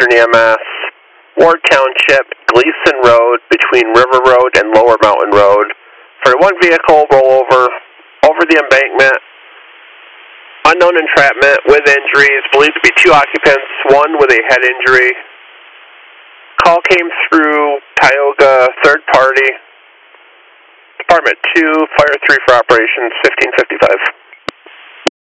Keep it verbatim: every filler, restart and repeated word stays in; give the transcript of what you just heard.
Western E M S, Ward Township, Gleason Road, between River Road and Lower Mountain Road. For one vehicle rollover over the embankment, unknown entrapment with injuries, believed to be two occupants, one with a head injury. Call came through Tioga third party. Department two, Fire three for operations, fifteen fifty-five.